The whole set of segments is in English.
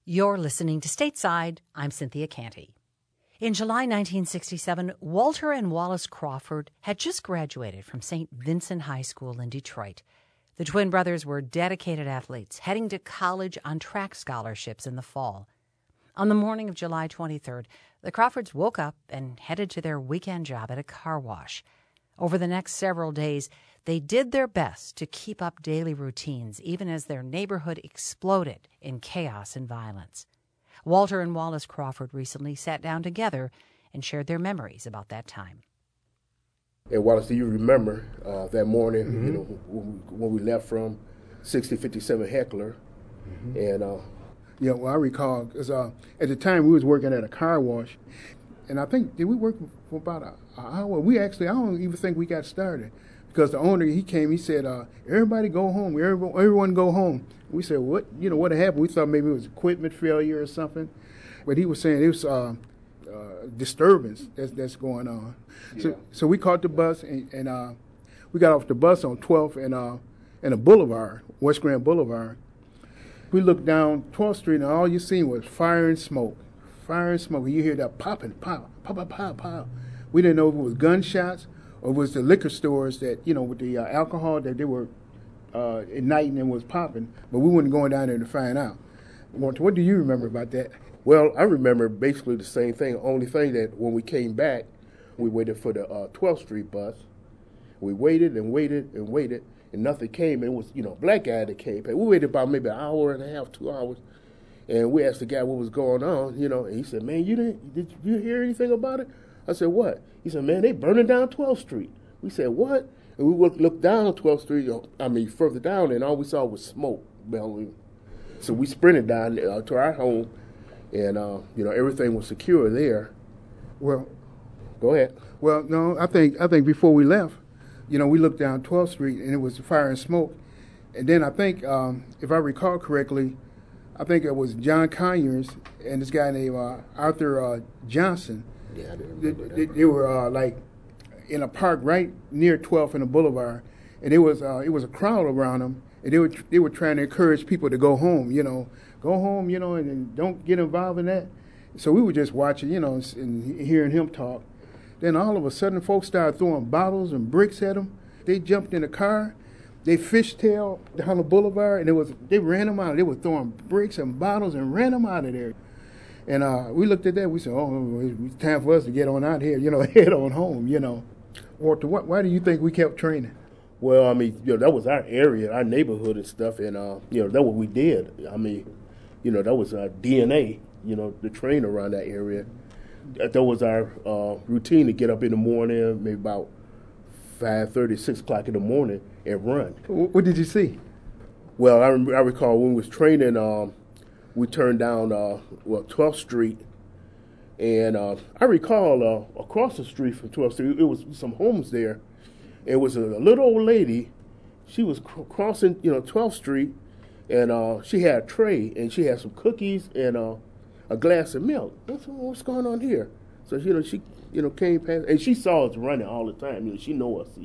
You're listening to Stateside. I'm Cynthia Canty. In July 1967, Walter and Wallace Crawford had just graduated from St. Vincent High School in Detroit. The twin brothers were dedicated athletes, heading to college on track scholarships in the fall. On the morning of July 23rd, the Crawfords woke up and headed to their weekend job at a car wash. Over the next several days, they did their best to keep up daily routines, even as their neighborhood exploded in chaos and violence. Walter and Wallace Crawford recently sat down together and shared their memories about that time. And Wallace, do you remember that morning, when we left from 6057 Heckler? And yeah, well, I recall, because at the time we was working at a car wash, and I think, did we work for about an hour? I don't even think we got started, because the owner, he came, he said, everybody go home, everyone go home. We said, what happened? We thought maybe it was equipment failure or something, but he was saying it was disturbance that's going on. Yeah. So we caught the bus, and we got off the bus on 12th and a boulevard, West Grand Boulevard. We looked down 12th Street, and all you seen was fire and smoke. Fire and smoke. You hear that popping, pop, pop, pop, pop, pop. We didn't know if it was gunshots or it was the liquor stores that, with the alcohol that they were igniting and was popping, but we weren't going down there to find out. Walter, what do you remember about that? well, I remember basically the same thing. Only thing that when we came back, we waited for the 12th Street bus. We waited and waited and waited, and nothing came. And it was, a black guy that came. We waited about maybe an hour and a half, 2 hours. And we asked the guy what was going on, and he said, man, did you hear anything about it? I said, what? He said, man, they burning down 12th Street. We said, what? And we looked down 12th Street, further down, and all we saw was smoke bellowing. So we sprinted down to our home, and, everything was secure there. Well, go ahead. Well, no, I think before we left, we looked down 12th Street, and it was fire and smoke. And then I think, if I recall correctly, I think it was John Conyers and this guy named Arthur Johnson. Yeah, I didn't remember that. They were in a park right near 12th and the Boulevard, and it was a crowd around them, and they were trying to encourage people to go home, go home, and don't get involved in that. So we were just watching, and hearing him talk. Then all of a sudden, folks started throwing bottles and bricks at them. They jumped in the car. They fishtailed down the boulevard, and they ran them out. They were throwing bricks and bottles and ran them out of there. And we looked at that. We said, "Oh, it's time for us to get on out here, head on home, Walter, why do you think we kept training? Well, that was our area, our neighborhood and stuff, and that's what we did. That was our DNA. To train around that area. That was our routine to get up in the morning, maybe about 5:30, 6 o'clock in the morning, and run. What did you see? Well, I recall when we was training, we turned down 12th Street, and I recall across the street from 12th Street, it was some homes there. It was a little old lady. She was crossing, 12th Street, and she had a tray, and she had some cookies and a glass of milk. I said, what's going on here? So, she came past, and she saw us running all the time. She know us,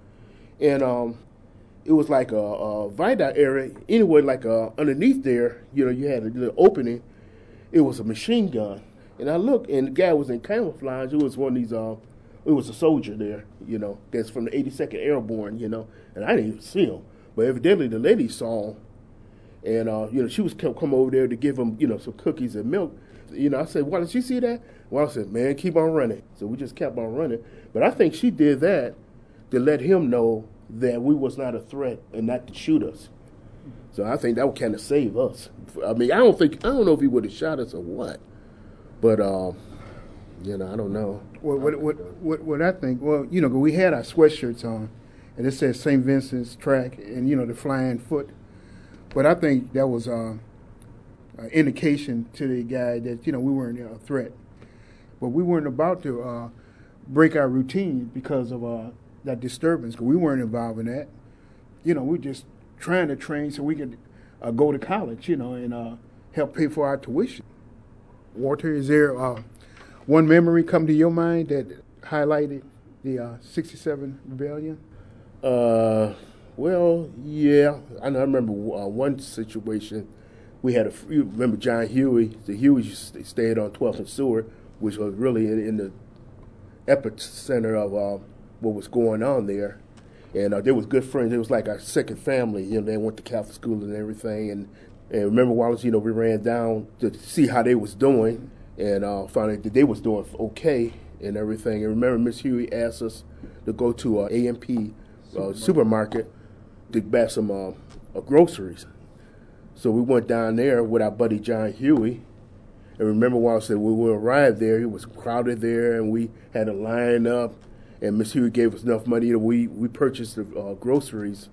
And it was like a viaduct area. Anyway, underneath there, you had a little opening. It was a machine gun. And I looked, and the guy was in camouflage. It was one of these, it was a soldier there, that's from the 82nd Airborne, and I didn't even see him. But evidently the lady saw him. And, she was come over there to give him, some cookies and milk. I said, Wallace, did you see that? Wallace said, man, keep on running. So we just kept on running. But I think she did that to let him know that we was not a threat and not to shoot us. So I think that would kind of save us. I don't know if he would have shot us or what. But, I don't know. Well, what I think, we had our sweatshirts on, and it says St. Vincent's track and, the flying foot. But I think that was an indication to the guy that, we weren't a threat. But we weren't about to break our routine because of that disturbance, because we weren't involved in that. We were just trying to train so we could go to college, and help pay for our tuition. Walter, is there one memory come to your mind that highlighted the 67 rebellion? Well, yeah. I remember one situation we had you remember John Huey? The Hueys stayed on 12th and Seward, which was really in the epicenter of what was going on there. And they was good friends. It was like our second family. You know, they went to Catholic school and everything. And remember, Wallace, you know, we ran down to see how they was doing, and found out that they was doing okay and everything. And remember, Miss Huey asked us to go to A&P supermarket to buy some groceries. So we went down there with our buddy John Huey. And remember, Wallace said when we arrived there, it was crowded there, and we had to line up. And Miss Huey gave us enough money that we purchased the groceries.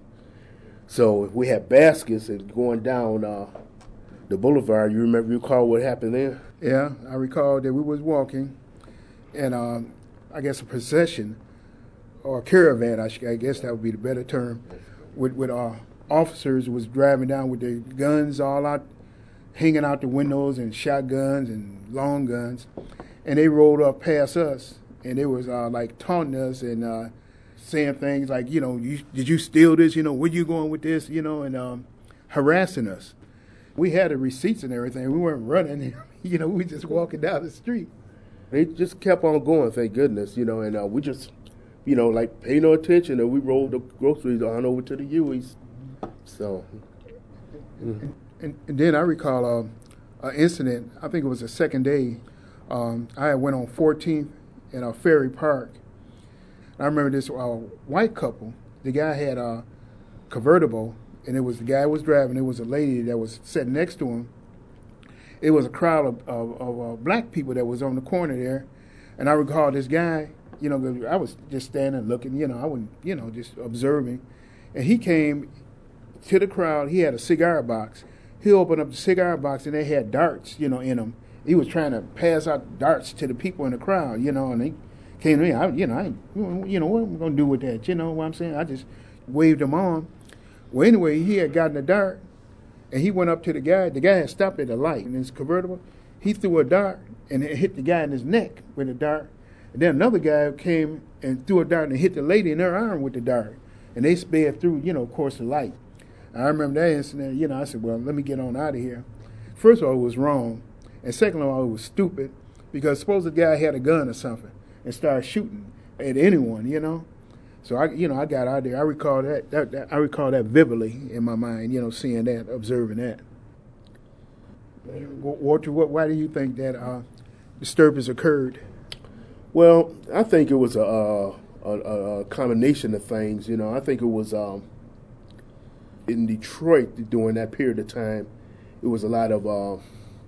So we had baskets and going down the boulevard. You recall what happened there? Yeah, I recall that we was walking, and I guess a procession or a caravan, I guess that would be the better term, with officers was driving down with their guns all out, hanging out the windows, and shotguns and long guns, and they rolled up past us. And they was like taunting us and saying things like, you know, did you steal this? You know, where you going with this? You know, and harassing us. We had the receipts and everything. We weren't running. You know, we just walking down the street. They just kept on going, thank goodness. You know, and we just, you know, like pay no attention. And we rolled the groceries on over to the Hueys. So. And then I recall an incident. I think it was the second day. I went on 14th. In a Ferry Park. I remember this white couple. The guy had a convertible, and it was the guy was driving. It was a lady that was sitting next to him. It was a crowd of black people that was on the corner there, and I recall this guy. You know, I was just standing looking. You know, I wasn't, you know, just observing, and he came to the crowd. He had a cigar box. He opened up the cigar box, and they had darts, you know, in them. He was trying to pass out darts to the people in the crowd, you know, and he came to me. I what am I going to do with that? You know what I'm saying? I just waved him on. Well, anyway, he had gotten a dart, and he went up to the guy. The guy had stopped at a light in his convertible. He threw a dart, and it hit the guy in his neck with a dart. And then another guy came and threw a dart and hit the lady in her arm with the dart. And they sped through, you know, of course, the light. I remember that incident. You know, I said, well, let me get on out of here. First of all, it was wrong. And second of all, it was stupid, because suppose the guy had a gun or something and started shooting at anyone, you know. So I got out there. I recall that vividly in my mind, you know, seeing that, observing that. Walter, why do you think that disturbance occurred? Well, I think it was a combination of things. You know, I think it was in Detroit during that period of time. It was a lot of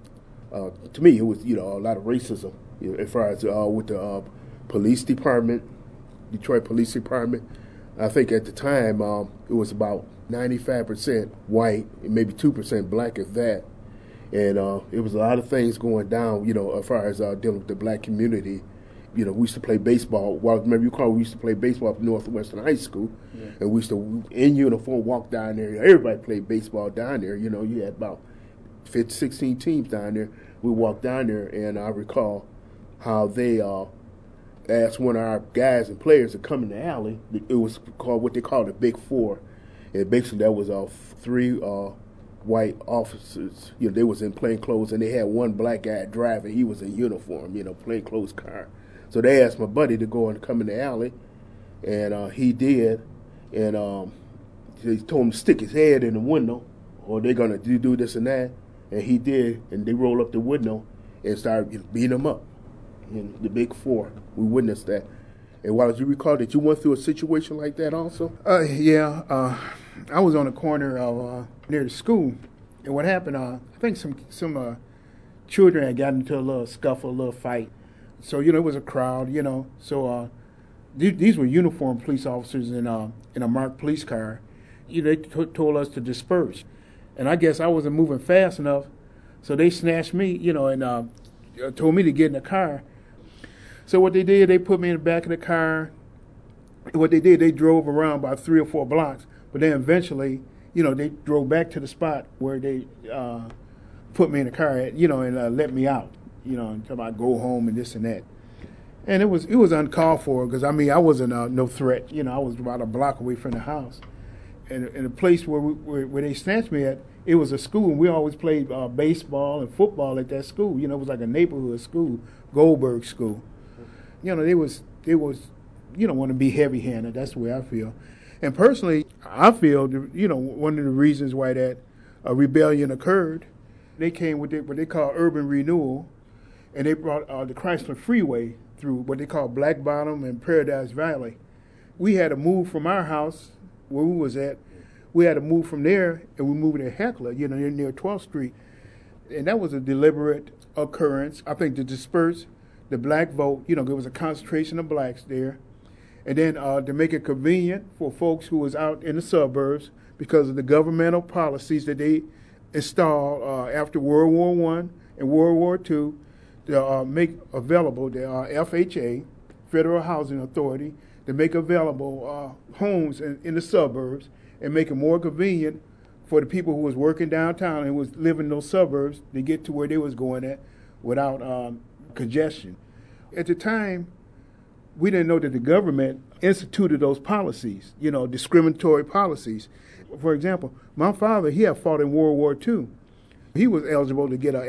to me, it was, you know, a lot of racism, you know, as far as with the police department, Detroit Police Department. I think at the time it was about 95% white and maybe 2% black, if that. And it was a lot of things going down, you know, as far as dealing with the black community. You know, we used to play baseball. Well, remember, we used to play baseball at Northwestern High School, yeah. And we used to, in uniform, walk down there. Everybody played baseball down there. You know, you had about 15, 16 teams down there. We walked down there, and I recall how they asked one of our guys and players to come in the alley. It was called what they called the Big Four, and basically that was 3 white officers. You know, they was in plain clothes, and they had one black guy driving. He was in uniform, you know, plain clothes car. So they asked my buddy to go and come in the alley, and he did, and they told him to stick his head in the window, or they're gonna do this and that. And he did, and they rolled up the window and started beating him up. In the Big Four, we witnessed that. And why did you recall that you went through a situation like that also? Yeah, I was on the corner of near the school, and what happened? I think some children had gotten into a little scuffle, a little fight. So you know, it was a crowd, you know. So these were uniformed police officers in a marked police car. You know, they told us to disperse. And I guess I wasn't moving fast enough, so they snatched me, you know, and told me to get in the car. So what they did, they put me in the back of the car. What they did, they drove around about 3 or 4 blocks, but then eventually, you know, they drove back to the spot where they put me in the car at, you know, and let me out, you know, until I go home and this and that. And it was uncalled for, because I mean, I wasn't no threat, you know. I was about a block away from the house. and the place where they snatched me at, it was a school, and we always played baseball and football at that school. You know, it was like a neighborhood school, Goldberg School. You know, they was you don't want to be heavy-handed. That's the way I feel. And personally, I feel, you know, one of the reasons why that rebellion occurred, they came with what they call urban renewal, and they brought the Chrysler Freeway through what they call Black Bottom and Paradise Valley. We had to move from our house, where we was at, we had to move from there, and we moved to Heckler, you know, near 12th Street. And that was a deliberate occurrence, I think, to disperse the black vote. You know, there was a concentration of blacks there. And then to make it convenient for folks who was out in the suburbs because of the governmental policies that they installed after World War I and World War II to make available the FHA, Federal Housing Authority, to make available homes in the suburbs and make it more convenient for the people who was working downtown and was living in those suburbs to get to where they was going at without congestion. At the time, we didn't know that the government instituted those policies, you know, discriminatory policies. For example, my father, he had fought in World War II. He was eligible to get a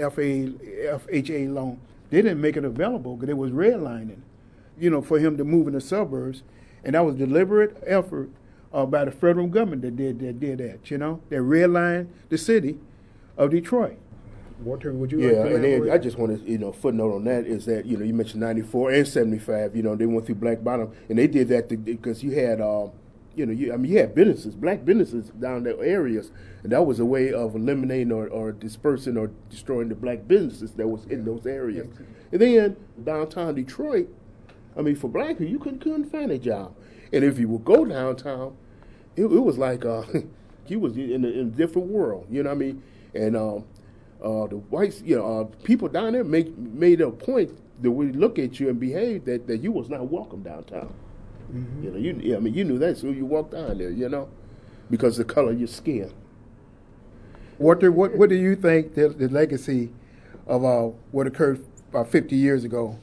FHA loan. They didn't make it available because it was redlining, you know, for him to move in the suburbs. And that was a deliberate effort by the federal government that did that, you know. They redlined the city of Detroit. Walter, would you like to and then elaborate? I just want to, you know, footnote on that is that, you know, you mentioned 94 and 75, you know, they went through Black Bottom, and they did that because you had, you know, you had businesses, black businesses down there areas, and that was a way of eliminating or dispersing or destroying the black businesses that was in those areas. And then downtown Detroit, I mean, for black people, you couldn't find a job. And if you would go downtown, it was like he was in a different world, you know what I mean? And the whites, you know, people down there made a point that we look at you and behave that you was not welcome downtown. Mm-hmm. You know, I mean, you knew that, so you walked down there, you know, because of the color of your skin. Walter, what do you think the legacy of what occurred about 50 years ago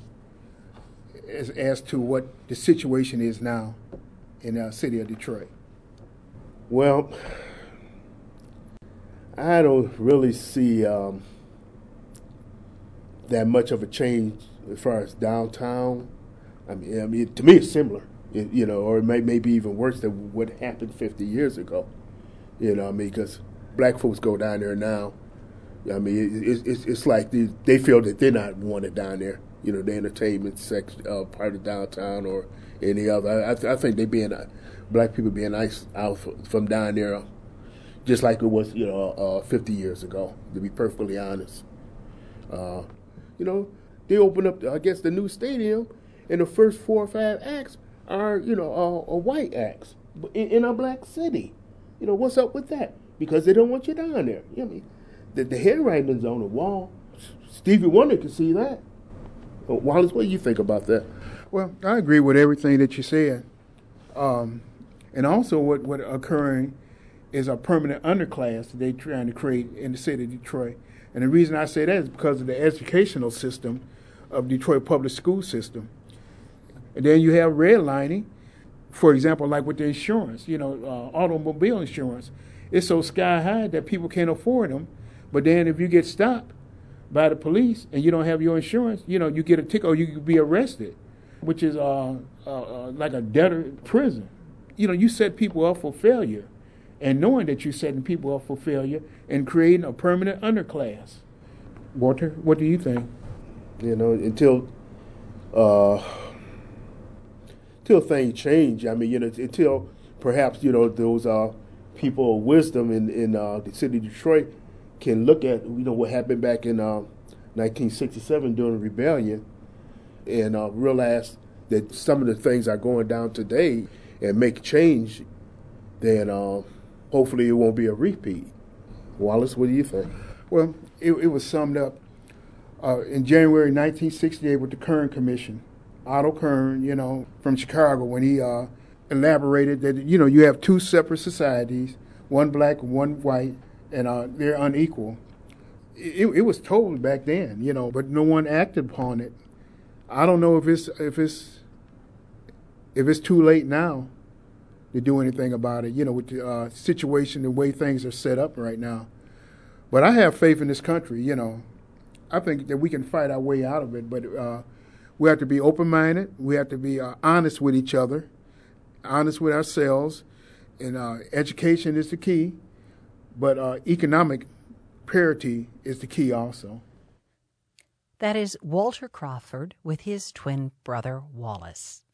as to what the situation is now in the city of Detroit? Well, I don't really see that much of a change as far as downtown. I mean, to me, it's similar, you know, or it may be even worse than what happened 50 years ago. You know, I mean, because black folks go down there now. I mean, it's like they feel that they're not wanted down there. You know, the entertainment section part of downtown or any other. I think black people being nice out from down there. Just like it was, you know, 50 years ago, to be perfectly honest. You know, they opened up, I guess, the new stadium, and the first 4 or 5 acts are, you know, white acts in a black city. You know, what's up with that? Because they don't want you down there. You know what I mean? The handwriting's on the wall. Stevie Wonder can see that. Wallace, what do you think about that? Well, I agree with everything that you said. And also what occurring is a permanent underclass that they're trying to create in the city of Detroit. And the reason I say that is because of the educational system of Detroit public school system. And then you have redlining, for example, like with the insurance, you know, automobile insurance. It's so sky high that people can't afford them. But then if you get stopped by the police and you don't have your insurance, you know, you get a ticket or you could be arrested, which is like a debtor prison. You know, you set people up for failure. And knowing that you're setting people up for failure and creating a permanent underclass. Walter, what do you think? You know, until things change. I mean, you know, until perhaps, you know, those people of wisdom in the city of Detroit can look at, you know, what happened back in 1967 during the rebellion and realize that some of the things are going down today and make change, then hopefully it won't be a repeat. Wallace, what do you think? Well, it was summed up in January 1968 with the Kern Commission. Otto Kern, you know, from Chicago, when he elaborated that, you know, you have 2 separate societies, one black, one white, and they're unequal. It was told back then, you know, but no one acted upon it. I don't know if it's too late now to do anything about it, with the situation, the way things are set up right now. But I have faith in this country, I think that we can fight our way out of it, but we have to be open-minded. We have to be honest with each other, honest with ourselves, and education is the key, but economic parity is the key also. That is Walter Crawford with his twin brother Wallace.